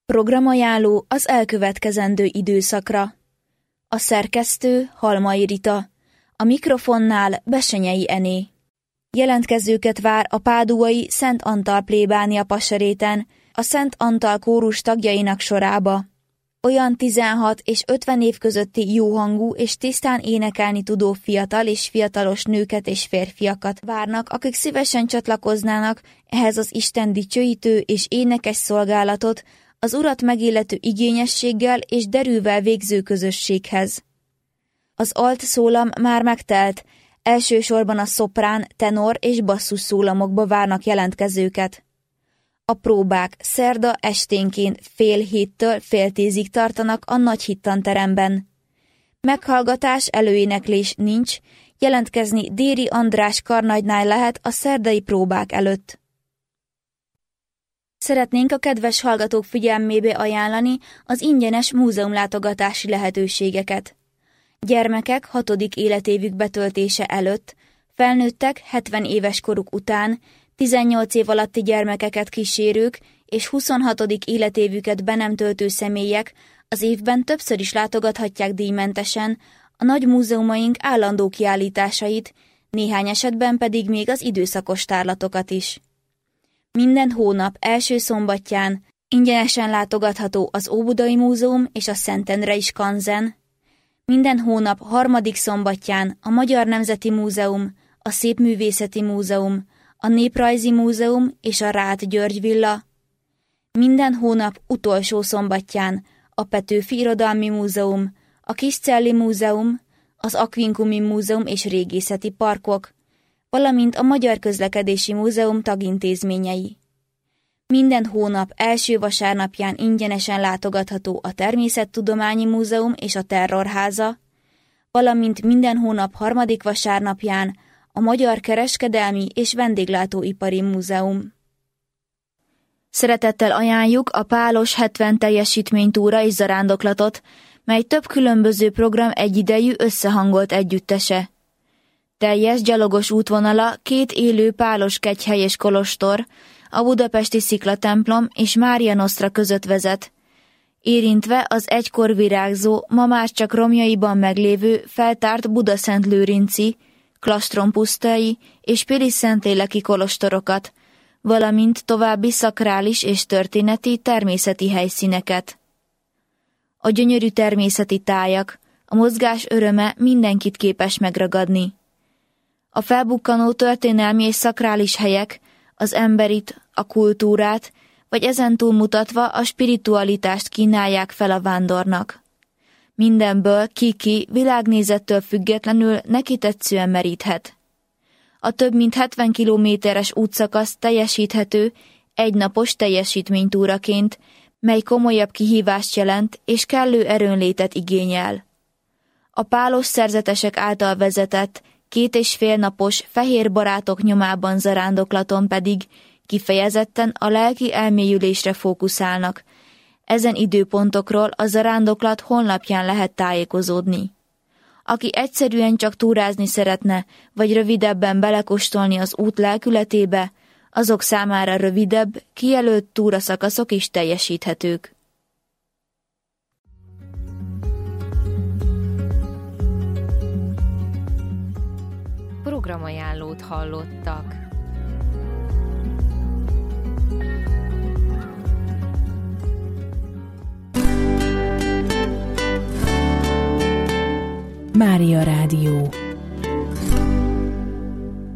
Programajánló az elkövetkezendő időszakra. A szerkesztő Halmai Rita, a mikrofonnál Bessenyei Ené. Jelentkezőket vár a páduai Szent Antal plébánia Paseréten, a Szent Antal kórus tagjainak sorába. Olyan 16 és 50 év közötti jóhangú és tisztán énekelni tudó fiatal és fiatalos nőket és férfiakat várnak, akik szívesen csatlakoznának ehhez az Isten dicsőítő és énekes szolgálatot, az Urat megillető igényességgel és derűvel végző közösséghez. Az alt szólam már megtelt, elsősorban a szoprán, tenor és basszus szólamokba várnak jelentkezőket. A próbák szerda esténként 6:30-től 9:30-ig tartanak a Nagy Hittanteremben. Meghallgatás, előéneklés nincs, jelentkezni Déri András karnagynál lehet a szerdai próbák előtt. Szeretnénk a kedves hallgatók figyelmébe ajánlani az ingyenes múzeumlátogatási lehetőségeket. Gyermekek 6. életévük betöltése előtt, felnőttek 70 éves koruk után, 18 év alatti gyermekeket kísérők és 26. életévüket be nem töltő személyek az évben többször is látogathatják díjmentesen a nagy múzeumaink állandó kiállításait, néhány esetben pedig még az időszakos tárlatokat is. Minden hónap első szombatján ingyenesen látogatható az Óbudai Múzeum és a Szentendrei Skanzen, minden hónap harmadik szombatján a Magyar Nemzeti Múzeum, a Szépművészeti Múzeum, a Néprajzi Múzeum és a Ráth György Villa, minden hónap utolsó szombatján a Petőfi Irodalmi Múzeum, a Kiscelli Múzeum, az Aquincumi Múzeum és Régészeti Parkok, valamint a Magyar Közlekedési Múzeum tagintézményei. Minden hónap első vasárnapján ingyenesen látogatható a Természettudományi Múzeum és a Terrorháza, valamint minden hónap harmadik vasárnapján a Magyar Kereskedelmi és Vendéglátóipari Múzeum. Szeretettel ajánljuk a Pálos 70 teljesítménytúra és zarándoklatot, mely több különböző program egyidejű összehangolt együttese. Teljes gyalogos útvonala 2 élő pálos kegyhely és kolostor, a budapesti Sziklatemplom és Mária Nosztra között vezet, érintve az egykor virágzó, ma már csak romjaiban meglévő feltárt Budaszentlőrinci, Klastronpusztai és Pilis-Szentléleki kolostorokat, valamint további szakrális és történeti természeti helyszíneket. A gyönyörű természeti tájak, a mozgás öröme mindenkit képes megragadni. A felbukkanó történelmi és szakrális helyek az emberit, a kultúrát, vagy ezen túlmutatva a spiritualitást kínálják fel a vándornak. Mindenből ki világnézettől függetlenül neki tetszően meríthet. A több mint 70 kilométeres útszakasz teljesíthető egynapos teljesítménytúraként, mely komolyabb kihívást jelent és kellő erőnlétet igényel. A pálos szerzetesek által vezetett 2,5 napos fehér barátok nyomában zarándoklaton pedig kifejezetten a lelki elmélyülésre fókuszálnak. Ezen időpontokról a zarándoklat honlapján lehet tájékozódni. Aki egyszerűen csak túrázni szeretne, vagy rövidebben belekóstolni az út lelkületébe, azok számára rövidebb, kijelölt túraszakaszok is teljesíthetők. Programajánlót hallottak. Mária Rádió.